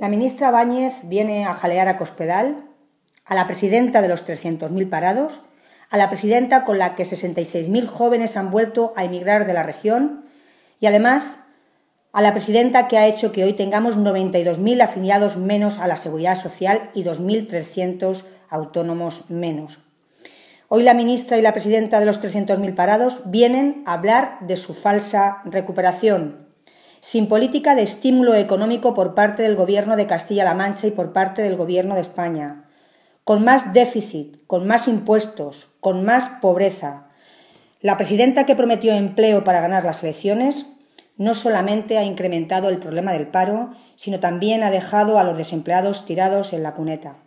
La ministra Báñez viene a jalear a Cospedal, a la presidenta de los 300.000 parados, a la presidenta con la que 66.000 jóvenes han vuelto a emigrar de la región y, además, a la presidenta que ha hecho que hoy tengamos 92.000 afiliados menos a la Seguridad Social y 2.300 autónomos menos. Hoy la ministra y la presidenta de los 300.000 parados vienen a hablar de su falsa recuperación, sin política de estímulo económico por parte del Gobierno de Castilla-La Mancha y por parte del Gobierno de España, con más déficit, con más impuestos, con más pobreza. La presidenta que prometió empleo para ganar las elecciones no solamente ha incrementado el problema del paro, sino también ha dejado a los desempleados tirados en la cuneta.